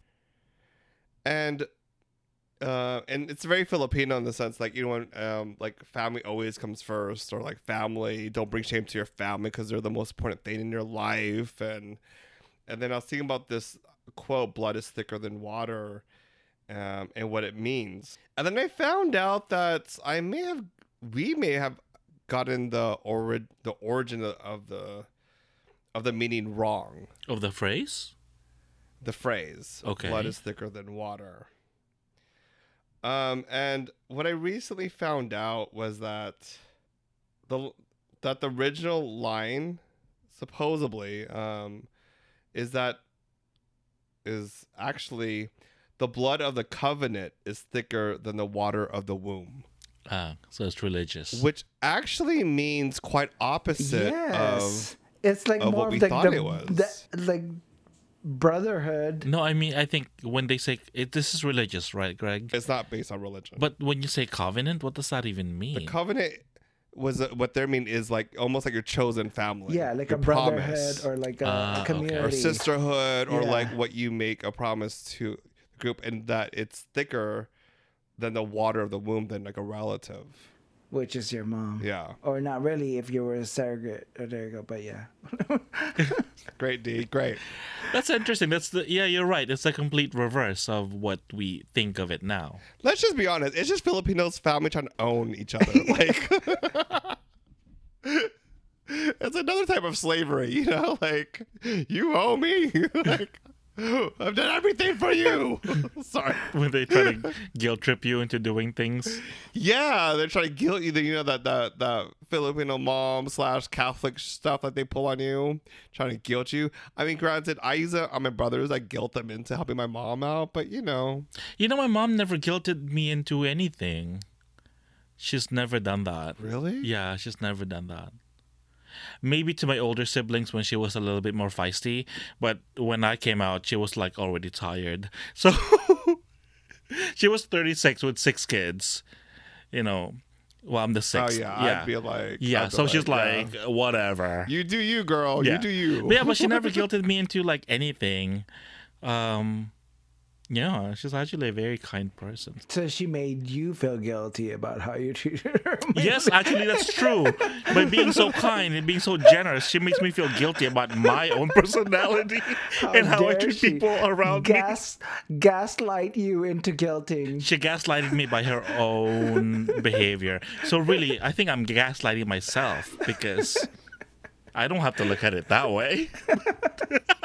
and uh, and it's very Filipino in the sense like, you know, when, um, like family always comes first, or like family, don't bring shame to your family because they're the most important thing in your life, and and then I was thinking about this quote, "Blood is thicker than water." Um, and what it means. And then I found out that I may have, we may have gotten the ori- the origin of, of the of the meaning wrong. Of the phrase? The phrase, Okay. "Blood is thicker than water." Um, and what I recently found out was that the that the original line, supposedly, um, is that is actually, "The blood of the covenant is thicker than the water of the womb," Ah, so it's religious. which actually means quite opposite Yes, of it's like of more what of we like thought the, it was. the like brotherhood. No, I mean, I think when they say it, this is religious, right, Greg? it's not based on religion. But when you say covenant, what does that even mean? the covenant was uh, what they mean is like almost like your chosen family. Yeah, like your a brotherhood promise, or like a, Ah, a okay. community. or sisterhood, or Yeah. like what you make a promise to the group, and that it's thicker than the water of the womb than like a relative. which is your mom. Yeah, Or not really if you were a surrogate. Oh, there you go. But yeah. great D, great. That's interesting. That's the yeah, you're right. It's the complete reverse of what we think of it now. Let's just be honest. It's just Filipinos family trying to own each other. Like, it's another type of slavery, you know? Like, you owe me. Like, I've done everything for you. Sorry. When they try to guilt trip you into doing things. Yeah, they're trying to guilt you. You know that that that Filipino mom slash Catholic stuff that they pull on you, trying to guilt you. I mean, granted, I use it on my brothers. I guilt them into helping my mom out, but you know, You know, my mom never guilted me into anything. She's never done that. really, Yeah, she's never done that. Maybe to my older siblings when she was a little bit more feisty, but when I came out, she was like already tired. So she was thirty-six with six kids. You know, well, I'm the Oh sixth. yeah, yeah. I'd be like, yeah. I'd be So she's yeah. like, whatever. You do you, girl. yeah. You do you. But yeah, but she never guilted me into like anything. Um, yeah, she's actually a very kind person. So she made you feel guilty about how you treated her. Yes, actually, that's true. By being so kind and being so generous, she makes me feel guilty about my own personality and how I dare treat she people around me. Gas, gaslight you into guilting. She gaslighted me by her own behavior. So really, I think I'm gaslighting myself because I don't have to look at it that way.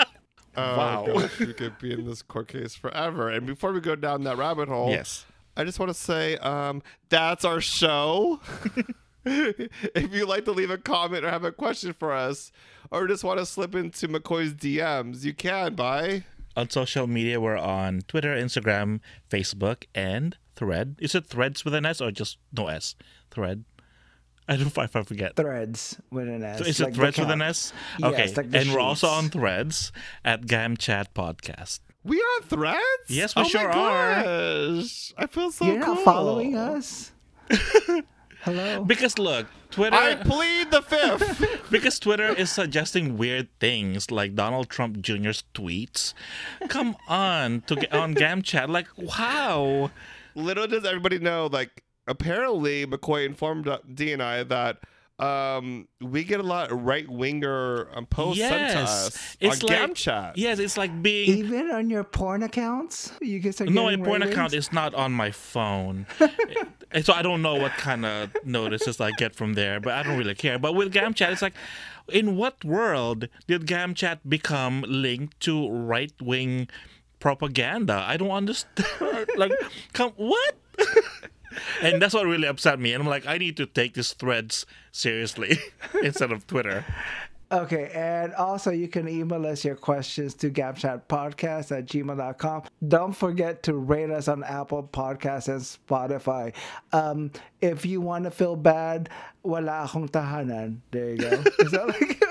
Oh, Wow. gosh, we could be in this court case forever. And before we go down that rabbit hole, Yes. I just want to say um, that's our show. If you'd like to leave a comment or have a question for us, or just want to slip into McCoy's D Ms, you can by On social media, we're on Twitter, Instagram, Facebook, and Thread. Is it Threads with an S or just no S? Thread. I don't know if I forget. Threads with an S. So is like it the Threads with an count. S? Yes, Okay. like the And we're also sheets. on Threads at Gam Chat Podcast. we on Threads. Yes, we oh sure my are. Gosh. I feel so You're cool. not following us? Hello? Because look, Twitter I plead the fifth. because Twitter is suggesting weird things like Donald Trump Junior's tweets. Come on to get on Gam Chat. Like, wow. Little does everybody know, like, apparently McCoy informed D and I that um, we get a lot of right winger um, posts sent to Yes. us It's on like Gam Chat. Yes, it's like being Even on your porn accounts? You guys are No, my getting porn ratings? account is not on my phone. And so I don't know what kind of notices I get from there, but I don't really care. But with GamChat, it's like, in what world did GamChat become linked to right-wing propaganda? I don't understand. Like, come, what? And that's what really upset me. And I'm like, I need to take these threads seriously instead of Twitter. Okay, and also you can email us your questions to gapchatpodcast at gmail dot com. Don't forget to rate us on Apple Podcasts and Spotify. Um, if you want to feel bad, wala akong tahanan. There you go. Is that like...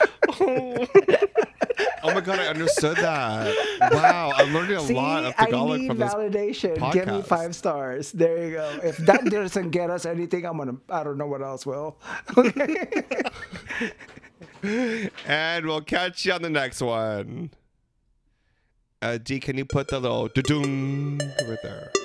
Oh my God, I understood that. Wow, I'm learning a See, lot of I Tagalog need from this. validation. Give me podcast. five stars. There you go. If that doesn't get us anything, I'm gonna. I don't know what else will. Okay. And we'll catch you on the next one. Uh, D, can you put the little da-doom right there?